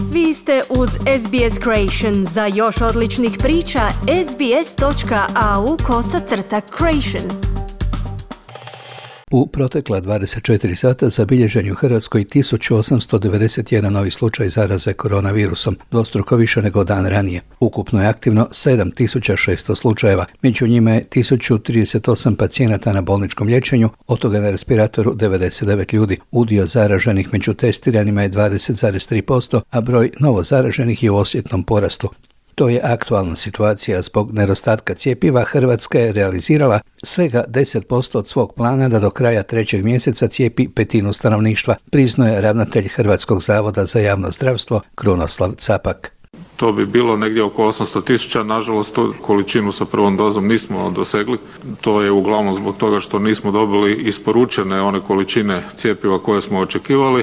Vi ste uz SBS Creation. Za još odličnih priča, sbs.au/creation. U protekla 24 sata zabilježen je u Hrvatskoj 1891 novi slučaj zaraze koronavirusom, dvostruko više nego dan ranije. Ukupno je aktivno 7600 slučajeva, među njima je 1038 pacijenata na bolničkom liječenju, od toga na respiratoru 99 ljudi. Udio zaraženih među testiranima je 20,3%, a broj novo zaraženih je u osjetnom porastu. To je aktualna situacija. Zbog nedostatka cjepiva Hrvatska je realizirala svega 10% od svog plana da do kraja 3. mjeseca cijepi petinu stanovništva, priznao je ravnatelj Hrvatskog zavoda za javno zdravstvo Krunoslav Capak. To bi bilo negdje oko 800.000, nažalost tu količinu sa prvom dozom nismo dosegli. To je uglavnom zbog toga što nismo dobili isporučene one količine cjepiva koje smo očekivali,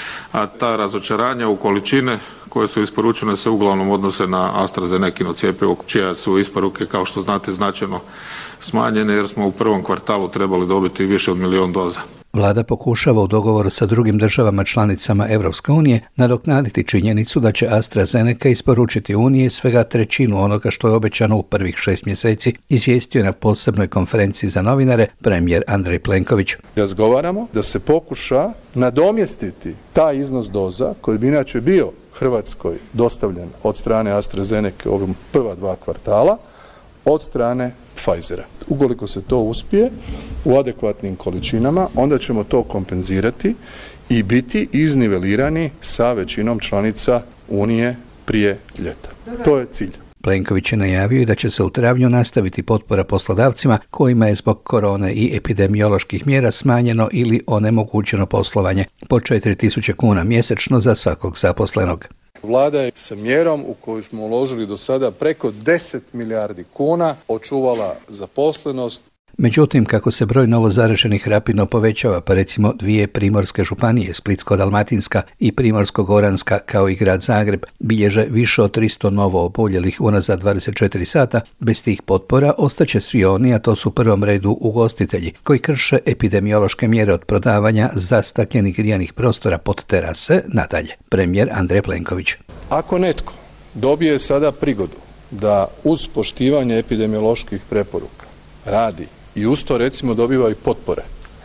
a ta razočaranja u količine koje su isporučene se uglavnom odnose na AstraZenecino cjepivo, čije su isporuke, kao što znate, značajno smanjene jer smo u prvom kvartalu trebali dobiti više od 1 milijun doza. Vlada pokušava u dogovoru sa drugim državama članicama Europske unije nadoknaditi činjenicu da će AstraZeneca isporučiti Uniji svega trećinu onoga što je obećano u prvih 6 mjeseci, izvijestio je na posebnoj konferenciji za novinare premijer Andrej Plenković. Razgovaramo da se pokuša nadomjestiti taj iznos doza koji bi inače bio Hrvatskoj dostavljen od strane AstraZeneca ovim prva 2 kvartala od strane Pfizera. Ukoliko se to uspije u adekvatnim količinama, onda ćemo to kompenzirati i biti iznivelirani sa većinom članica Unije prije ljeta. To je cilj. Plenković je najavio i da će se u travnju nastaviti potpora poslodavcima kojima je zbog korone i epidemioloških mjera smanjeno ili onemogućeno poslovanje po 4.000 kuna mjesečno za svakog zaposlenog. Vlada je sa mjerom u koju smo uložili do sada preko 10 milijardi kuna očuvala zaposlenost. Međutim, kako se broj novozaraženih rapidno povećava, pa recimo 2 primorske županije, Splitsko-dalmatinska i Primorsko-goranska, kao i grad Zagreb, bilježe više od 300 novo oboljelih unazad 24 sata, bez tih potpora ostaće svi oni, a to su u prvom redu ugostitelji, koji krše epidemiološke mjere od prodavanja zastaklenih grijanih prostora pod terase nadalje. Premijer Andrej Plenković. Ako netko dobije sada prigodu da uz poštivanje epidemioloških preporuka radi i uz to recimo dobiva i potpore,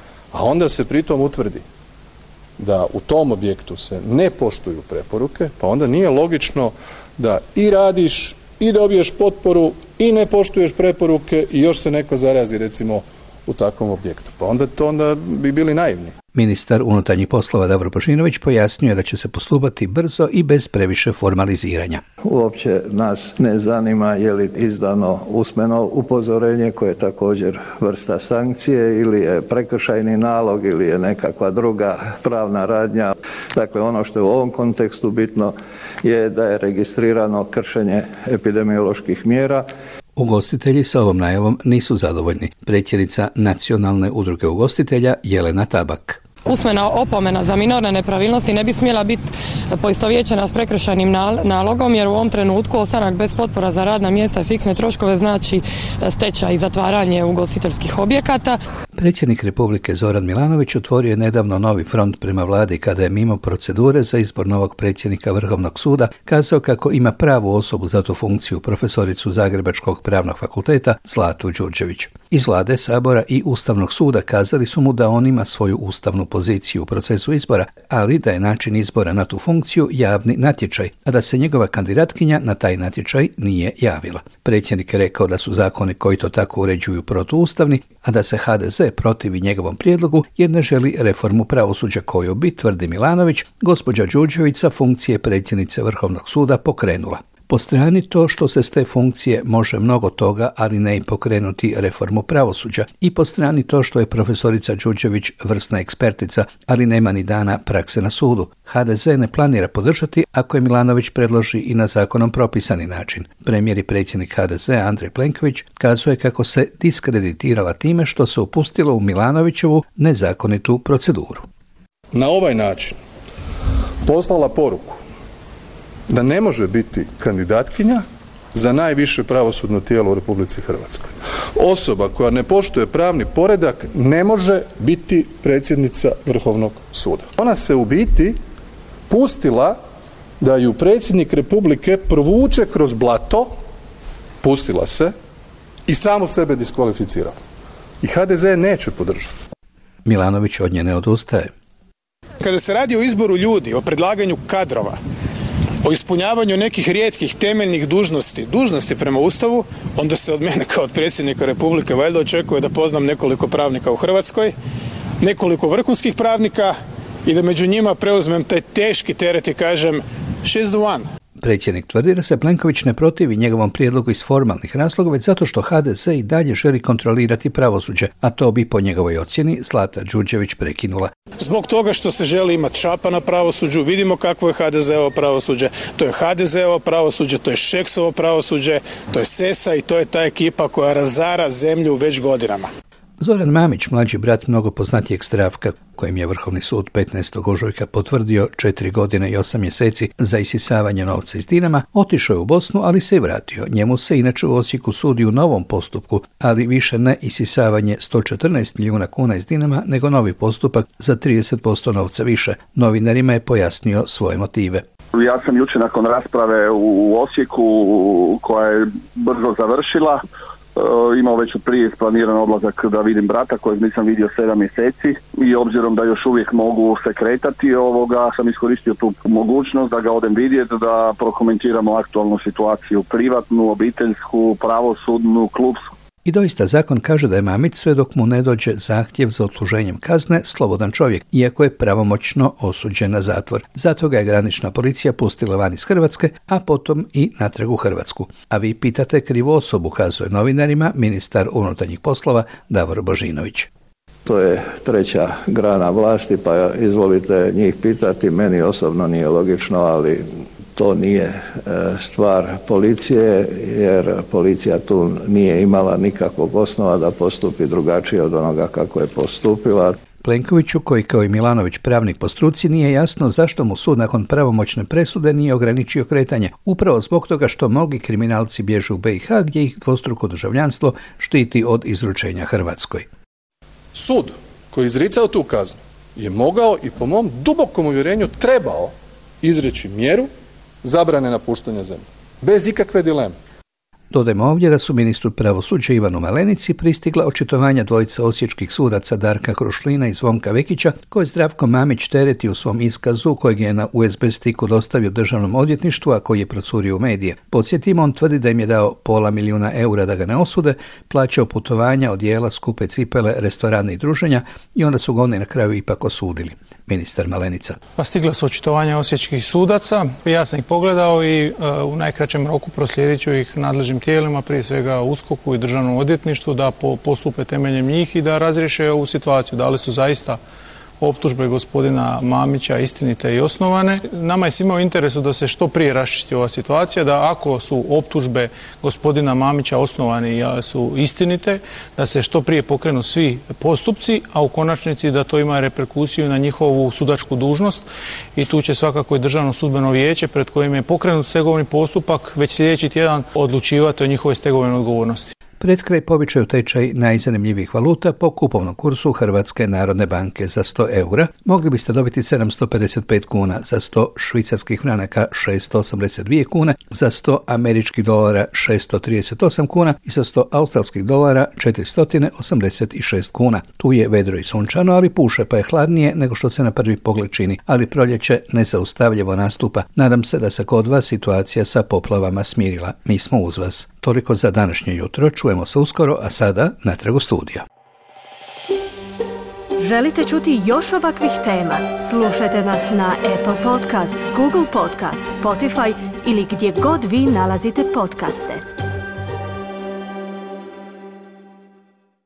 a onda se pritom utvrdi da u tom objektu se ne poštuju preporuke, pa onda nije logično da i radiš i dobiješ potporu i ne poštuješ preporuke i još se neko zarazi recimo u takvom objektu. Pa onda bi bili naivni. Ministar unutarnjih poslova Davor Božinović pojasnio da će se postupati brzo i bez previše formaliziranja. Uopće nas ne zanima je li izdano usmeno upozorenje koje je također vrsta sankcije ili je prekršajni nalog ili je nekakva druga pravna radnja. Dakle, ono što je u ovom kontekstu bitno je da je registrirano kršenje epidemioloških mjera. Ugostitelji sa ovom najavom nisu zadovoljni. Predsjednica Nacionalne udruge ugostitelja Jelena Tabak. Usmena opomena za minorne nepravilnosti ne bi smjela biti poistovjećena s prekršajnim nalogom, jer u ovom trenutku ostanak bez potpora za radna mjesta i fiksne troškove znači stečaj i zatvaranje ugostiteljskih objekata. Predsjednik Republike Zoran Milanović otvorio je nedavno novi front prema vladi kada je mimo procedure za izbor novog predsjednika Vrhovnog suda kazao kako ima pravu osobu za tu funkciju, profesoricu Zagrebačkog pravnog fakulteta Zlatu Đurđević. Iz vlade, Sabora i Ustavnog suda kazali su mu da on ima svoju ustavnu poziciju u procesu izbora, ali da je način izbora na tu funkciju javni natječaj, a da se njegova kandidatkinja na taj natječaj nije javila. Predsjednik je rekao da su zakoni koji to tako uređuju protuustavni, a da se HDZ protivi njegovom prijedlogu jer ne želi reformu pravosuđa koju bi, tvrdi Milanović, gospođa Đurđević sa funkcije predsjednice Vrhovnog suda pokrenula. Po strani to što se s te funkcije može mnogo toga, ali ne i pokrenuti reformu pravosuđa. I po strani to što je profesorica Đurđević vrsna ekspertica, ali nema ni dana prakse na sudu. HDZ ne planira podržati ako je Milanović predloži i na zakonom propisani način. Premijer i predsjednik HDZ Andrej Plenković kazuje kako se diskreditirala time što se upustilo u Milanovićevu nezakonitu proceduru. Na ovaj način poslala poruku da ne može biti kandidatkinja za najviše pravosudno tijelo u Republici Hrvatskoj. Osoba koja ne poštuje pravni poredak ne može biti predsjednica Vrhovnog suda. Ona se u biti pustila da ju predsjednik Republike provuče kroz blato, pustila se i samu sebe diskvalificirala. I HDZ neće podržati. Milanović od nje ne odustaje. Kada se radi o izboru ljudi, o predlaganju kadrova, o ispunjavanju nekih rijetkih temeljnih dužnosti prema Ustavu, onda se od mene kao od predsjednika Republike valjda očekuje da poznam nekoliko pravnika u Hrvatskoj, nekoliko vrhunskih pravnika i da među njima preuzmem taj teški teret i kažem she's the one. Predsjednik tvrdi da se Plenković ne protivi njegovom prijedlogu iz formalnih razloga, već zato što HDZ i dalje želi kontrolirati pravosuđe, a to bi po njegovoj ocjeni Zlata Đurđević prekinula. Zbog toga što se želi imati šapa na pravosuđu, vidimo kakvo je HDZ-ovo pravosuđe, to je HDZ-ovo pravosuđe, to je Šeksovo pravosuđe, to je Sesa i to je ta ekipa koja razara zemlju već godinama. Zoran Mamić, mlađi brat mnogo poznatijeg Zdravka, kojim je Vrhovni sud 15. ožujka potvrdio 4 godine i 8 mjeseci za isisavanje novca iz Dinama, otišao je u Bosnu, ali se i vratio. Njemu se inače u Osijeku sudi u novom postupku, ali više ne isisavanje 114 milijuna kuna iz Dinama, nego novi postupak za 30% novca više. Novinarima je pojasnio svoje motive. Ja sam jučer nakon rasprave u Osijeku, koja je brzo završila, imao već prije isplaniran odlazak da vidim brata kojeg nisam vidio 7 mjeseci i obzirom da još uvijek mogu se kretati, sam iskoristio tu mogućnost da ga odem vidjeti, da prokomentiramo aktualnu situaciju, privatnu, obiteljsku, pravosudnu, klubsku. I doista zakon kaže da je Mamić sve dok mu ne dođe zahtjev za odsluženjem kazne slobodan čovjek, iako je pravomoćno osuđen na zatvor. Zato ga je granična policija pustila van iz Hrvatske, a potom i natrag u Hrvatsku. A vi pitate krivu osobu, kazuje novinarima ministar unutarnjih poslova Davor Božinović. To je treća grana vlasti, pa izvolite njih pitati. Meni osobno nije logično, ali to nije stvar policije, jer policija tu nije imala nikakvog osnova da postupi drugačije od onoga kako je postupila. Plenkoviću, koji kao i Milanović pravnik po struci, nije jasno zašto mu sud nakon pravomoćne presude nije ograničio kretanje. Upravo zbog toga što mnogi kriminalci bježe u BiH, gdje ih dvostruko državljanstvo štiti od izručenja Hrvatskoj. Sud koji je izricao tu kaznu je mogao i po mom dubokom uvjerenju trebao izreći mjeru zabrane napuštanja zemlje, bez ikakve dileme. Dodajmo ovdje da su ministru pravosuđa Ivanu Malenici pristigla očitovanja dvojice osječkih sudaca Darka Krušlina i Zvonka Vekića, koje Zdravko Mamić tereti u svom iskazu kojeg je na USB stiku dostavio državnom odvjetništvu, a koji je procurio u medije. Podsjetimo, on tvrdi da im je dao €500.000 da ga ne osude, plaćao putovanja, odjela, skupe cipele, restorane i druženja i onda su ga oni na kraju ipak osudili. Ministar Malenica. Pa stigla su očitovanja osječkih sudaca, ja sam ih pogledao i u najkraćem roku proslijedit ću ih nadležnim tijelima, prije svega USKOK-u i državnom odvjetništvu, da postupe temeljem njih i da razriješe ovu situaciju. Da li su zaista optužbe gospodina Mamića istinite i osnovane. Nama je svima u interesu da se što prije raščisti ova situacija, da ako su optužbe gospodina Mamića osnovane i su istinite, da se što prije pokrenu svi postupci, a u konačnici da to ima reperkusiju na njihovu sudačku dužnost i tu će svakako i Državno sudbeno vijeće pred kojim je pokrenut stegovni postupak već sljedeći tjedan odlučivati o njihovoj stegovnoj odgovornosti. Pred kraj povičaju tečaj najzanimljivijih valuta po kupovnom kursu Hrvatske narodne banke. Za 100 eura mogli biste dobiti 755 kuna, za 100 švicarskih franaka 682 kune, za 100 američkih dolara 638 kuna i za 100 australskih dolara 486 kuna. Tu je vedro i sunčano, ali puše, pa je hladnije nego što se na prvi pogled čini, ali proljeće nezaustavljivo nastupa. Nadam se da se kod vas situacija sa poplavama smirila. Mi smo uz vas. Toliko za današnje jutro. Čujemo se uskoro, a sada natrag u studiju. Želite čuti još ovakvih tema? Slušajte nas na Apple Podcast, Google Podcast, Spotify ili gdje god vi nalazite podcaste.